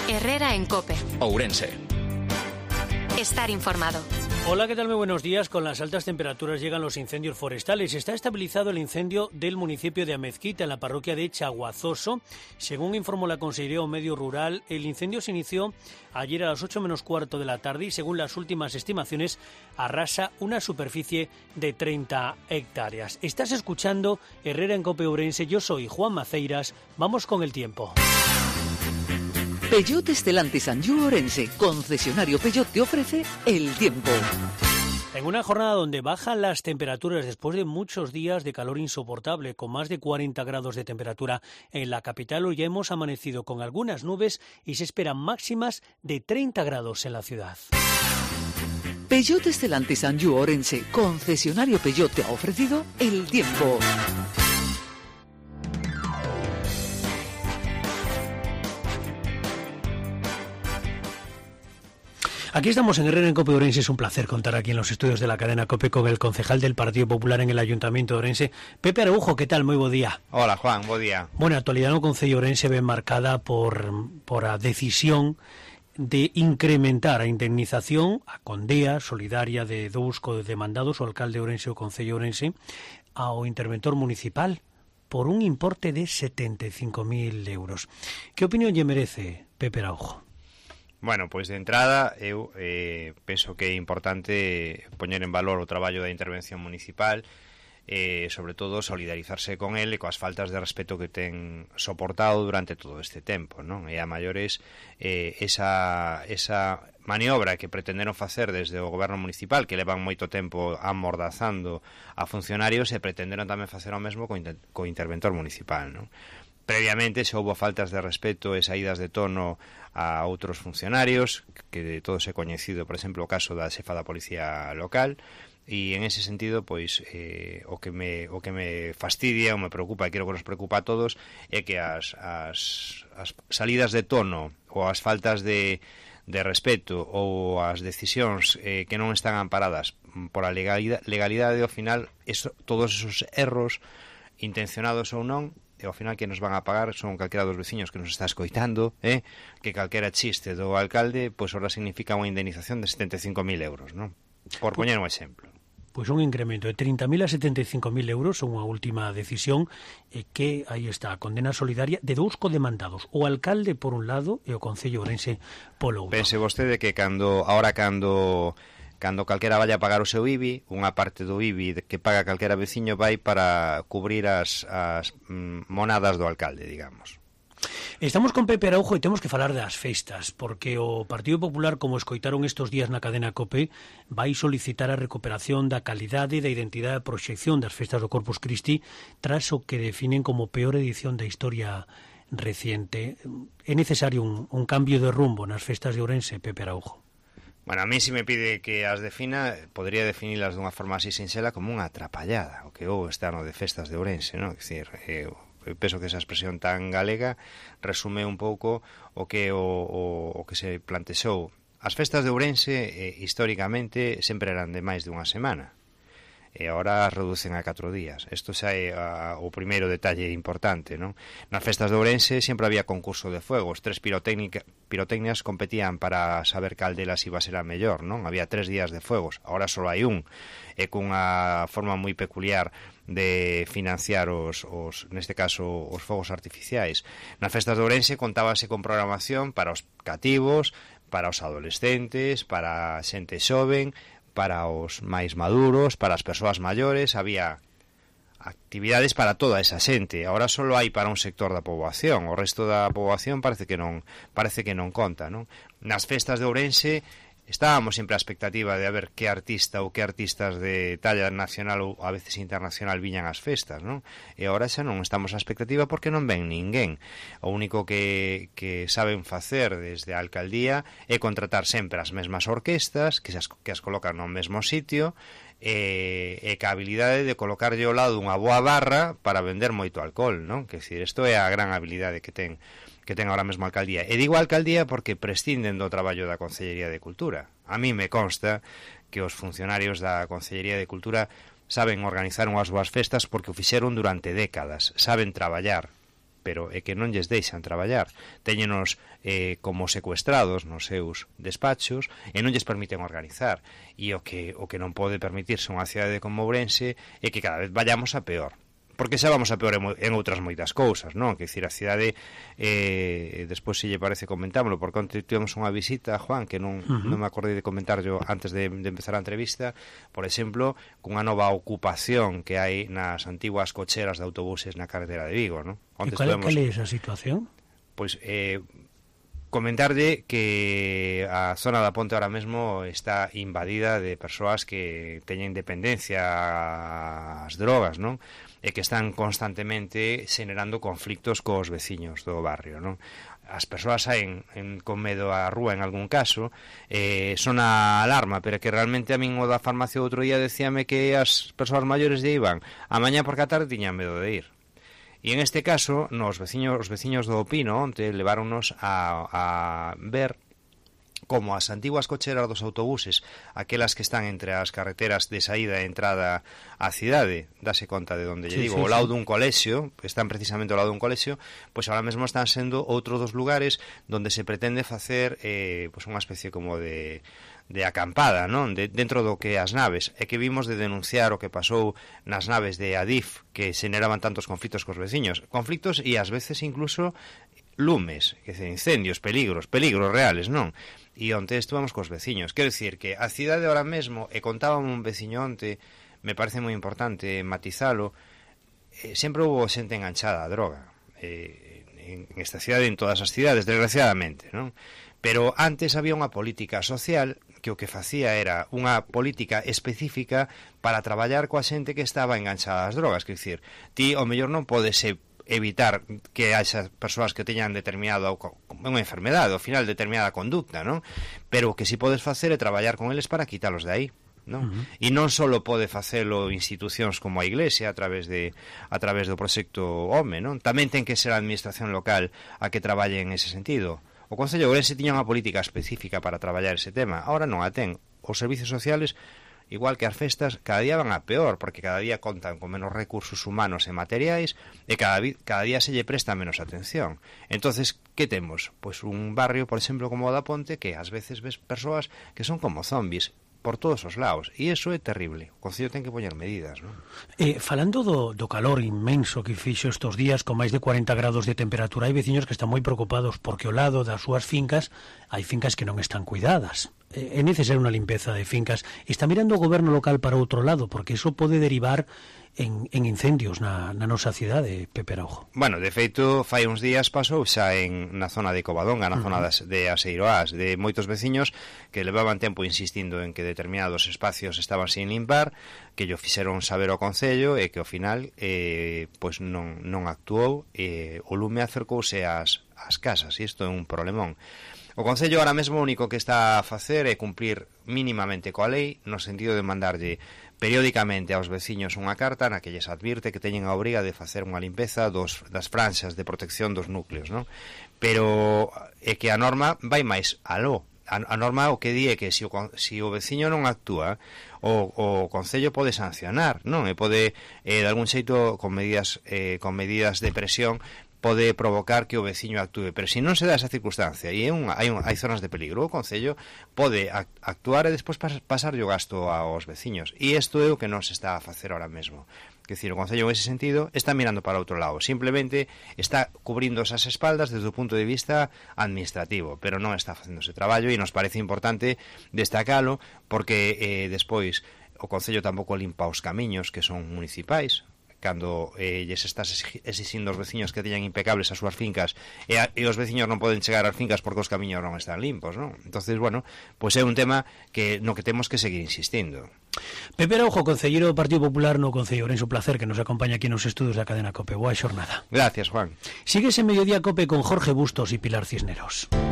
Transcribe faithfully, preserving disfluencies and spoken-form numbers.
Herrera en COPE. Ourense. Estar informado. Hola, ¿qué tal? Muy buenos días. Con las altas temperaturas llegan los incendios forestales. Está estabilizado el incendio del municipio de Amezquita, en la parroquia de Chaguazoso. Según informó la Consellería de Medio Rural, el incendio se inició ayer a las ocho menos cuarto de la tarde y, según las últimas estimaciones, arrasa una superficie de treinta hectáreas. Estás escuchando Herrera en COPE Ourense. Yo soy Juan Maceiras. Vamos con el tiempo. Peugeot Stellantis Anjou Ourense, concesionario Peugeot, te ofrece el tiempo. En una jornada donde bajan las temperaturas después de muchos días de calor insoportable, con más de cuarenta grados de temperatura en la capital, hoy ya hemos amanecido con algunas nubes y se esperan máximas de treinta grados en la ciudad. Peugeot Stellantis Anjou Ourense, concesionario Peugeot, te ha ofrecido el tiempo. Aquí estamos en Herrera en COPE Ourense. Es un placer contar aquí en los estudios de la cadena COPE con el concejal del Partido Popular en el Ayuntamiento de Ourense, Pepe Araujo. ¿Qué tal? Muy buen día. Hola, Juan, buen día. Bueno, a actualidad no Concello Ourense ve marcada por, por la decisión de incrementar a indemnización a Condea solidaria de dous demandados, o alcalde de Ourense o Concello Ourense, ao interventor municipal por un importe de setenta e cinco mil euros. Que opinión lle merece, Pepe Araujo? Bueno, pois de entrada eu eh, penso que é importante poñer en valor o traballo da intervención municipal, eh, sobre todo solidarizarse con el e coas faltas de respeto que ten soportado durante todo este tempo, non? E a maiores eh, esa, esa maniobra que pretenderon facer desde o goberno municipal, que levan moito tempo amordazando a funcionarios, e pretenderon tamén facer o mesmo co, inter, co interventor municipal, non? Previamente se houbo faltas de respeto e saídas de tono a outros funcionarios, que de todo se coñecido, por exemplo, o caso da xefa da policía local, e en ese sentido, pois, eh, o que me o que me fastidia, ou me preocupa, e creo que nos preocupa a todos, é que as, as, as salidas de tono ou as faltas de, de respeto ou as decisións eh, que non están amparadas por a legalidade, legalidade ao final, eso, todos esos erros, intencionados ou non, e ao final que nos van a pagar son calquera dos veciños que nos está escoitando, eh? Que calquera chiste do alcalde pois ahora significa unha indemnización de setenta e cinco mil euros, non? Por poñer un exemplo. Pois un incremento de trinta mil a setenta e cinco mil euros, unha última decisión, e que aí está a condena solidaria de dous codemandados, o alcalde por un lado e o Concello Ourense polo outro. Pense vostede que cando ahora cando Cando calquera vaya a pagar o seu I B I, unha parte do I B I que paga calquera veciño vai para cubrir as, as mm, monadas do alcalde, digamos. Estamos con Pepe Araujo e temos que falar das festas, porque o Partido Popular, como escoitaron estes días na cadena COPE, vai solicitar a recuperación da calidade e da identidade de proxección das festas do Corpus Christi tras o que definen como peor edición da historia reciente. É necesario un, un cambio de rumbo nas festas de Ourense, Pepe Araujo. Bueno, a mí si me pide que as defina, podría definilas dunha forma así sinxela como unha atrapallada, o que houve este ano de festas de Ourense, non? É dicir, eu penso que esa expresión tan galega resume un pouco o que o, o, o que se plantexou. As festas de Ourense, eh, históricamente, sempre eran de máis de unha semana, e agora reducen a catro días. Isto xa é a, o primeiro detalle importante, non? Nas festas de Ourense sempre había concurso de fuegos, tres pirotecnias competían para saber cal delas iba a ser a mellor, non? Había tres días de fuegos, agora só hai un, e cunha forma moi peculiar de financiar os, os neste caso, os fogos artificiais. Nas festas de Ourense contábase con programación para os cativos, para os adolescentes, para a xente xoven, para os máis maduros, para as persoas maiores, había actividades para toda esa xente. Agora só hai para un sector da poboación, o resto da poboación parece que non parece que non conta, non? Nas festas de Ourense estábamos sempre a expectativa de a ver que artista ou que artistas de talla nacional ou a veces internacional viñan ás festas, non? E agora xa non estamos a expectativa porque non ven ninguén. O único que, que saben facer desde a alcaldía é contratar sempre as mesmas orquestas que as, que as colocan no mesmo sitio e, e que a habilidade de colocarlle ao lado unha boa barra para vender moito alcohol, non? Que decir, isto é a gran habilidade que ten que ten ahora mesmo a alcaldía. E digo a alcaldía porque prescinden do traballo da Consellería de Cultura. A mí me consta que os funcionarios da Consellería de Cultura saben organizar unhas boas festas porque o fixeron durante décadas, saben traballar pero é que non lles deixan traballar. Téñenos eh, como secuestrados nos seus despachos e non lles permiten organizar. E o que, o que non pode permitirse unha cidade como Ourense é que cada vez vayamos a peor. Porque xa vamos a peor en, en outras moitas cousas, non? Que dicir, a cidade, eh, despois se lle parece comentámoslo, porque onte tivemos unha visita, Juan, que non, uh-huh. non me acordei de comentar yo antes de, de empezar a entrevista, por exemplo, cunha nova ocupación que hai nas antiguas cocheras de autobuses na carretera de Vigo, non? Onte e cal, estuvemos... cal é esa situación? Pois, eh, comentarlle que a zona da Ponte ahora mesmo está invadida de persoas que teñen dependencia ás drogas, non? E que están constantemente xenerando conflictos cos veciños do barrio, non? As persoas saen en, con medo á rúa en algún caso, eh, son a alarma, pero que realmente a min o da farmacia outro día decíame que as persoas maiores lle iban a mañá porque a tarde tiñan medo de ir. E en este caso, nos veciños, os veciños do Pino onte leváronnos a, a ver como as antiguas cocheras dos autobuses, aquelas que están entre as carreteras de saída e entrada á cidade, dase conta de onde lle sí, digo, sí, ao lado sí. dun colexio, están precisamente ao lado dun colexio, pois agora mesmo están sendo outro dos lugares donde se pretende facer eh, pois unha especie como de de acampada, non? De, dentro do que as naves, e que vimos de denunciar o que pasou nas naves de Adif, que xeneraban tantos conflitos cos veciños, conflitos e ás veces incluso lumes, que dice, incendios, peligros, peligros reales, non? E onte estuvamos cos veciños. Quero dicir que a cidade ahora mesmo, e contábame un veciño onte, me parece moi importante matizalo, eh, sempre houve xente enganchada á droga, eh, en esta cidade, en todas as cidades, desgraciadamente, non? Pero antes había unha política social que o que facía era unha política específica para traballar coa xente que estaba enganchada ás drogas. Quer dicir, ti ao mellor non podes evitar que haxa persoas que teñan determinada unha enfermedade, ao final determinada conducta, non? Pero o que si podes facer é traballar con eles para quitalos de aí, non? Uh-huh. E non só pode facelo institucións como a Iglesia a través de a través do proxecto Home, non? Tamén ten que ser a administración local a que traballe en ese sentido. O Concello de Ourense tiña unha política específica para traballar ese tema, ahora non a ten. Os servicios sociales, igual que as festas, cada día van a peor, porque cada día contan con menos recursos humanos e materiais e cada, cada día se lle presta menos atención. Entonces, que temos? Pois un barrio, por exemplo, como o da Ponte, que ás veces ves persoas que son como zombies por todos os lados, e iso é terrible. O Concello ten que poñer medidas, non? Eh, falando do, do calor inmenso que fixo estos días con máis de cuarenta grados de temperatura, hai veciños que están moi preocupados porque ao lado das súas fincas hai fincas que non están cuidadas. Eh, é necesaria unha limpeza de fincas. Está mirando o goberno local para outro lado, porque iso pode derivar en, en incendios na, na nosa cidade, Pepe Araujo. Bueno, de feito, fai uns días pasou xa en, na zona de Covadonga, na uh-huh. zona das, de Aseiroás, de moitos veciños que levaban tempo insistindo en que determinados espacios estaban sin limpar, que llo fixeron saber ao Concello e que ao final eh, pois non, non actuou, e o lume acercouse ás, ás casas, e isto é un problemón. O Concello ahora mesmo o único que está a facer é cumplir mínimamente coa lei, no sentido de mandarlle periódicamente aos veciños unha carta na que lles advirte que teñen a obriga de facer unha limpeza dos, das franxas de protección dos núcleos, non? Pero é que a norma vai máis aló. A, a norma o que di é que se o, se o veciño non actúa, o, o Concello pode sancionar, non? E pode, eh, de algún xeito, con medidas, eh, con medidas de presión, pode provocar que o veciño actúe, pero se non se dá esa circunstancia e un, hai, un, hai zonas de peligro, o Concello pode actuar e despois pas, pasar o gasto aos veciños, e isto é o que non se está a facer ahora mesmo. Quer dizer, o Concello en ese sentido está mirando para outro lado, simplemente está cubrindo esas espaldas desde o punto de vista administrativo, pero non está facendo ese traballo, e nos parece importante destacalo porque eh, despois o Concello tampouco limpa os camiños que son municipais, cando eh, lles estás exixindo aos veciños que teñan impecables as súas fincas e, a, e os veciños non poden chegar ás fincas porque os camiños non están limpos, non? Entonces, bueno, pois pues é un tema que no que temos que seguir insistindo. Pepe Araujo, concelleiro do Partido Popular no Concello de Ourense, un placer que nos acompaña aquí nos estudos da cadena COPE. Boa xornada. Gracias, Juan. Sigues en Mediodía COPE con Jorge Bustos e Pilar Cisneros.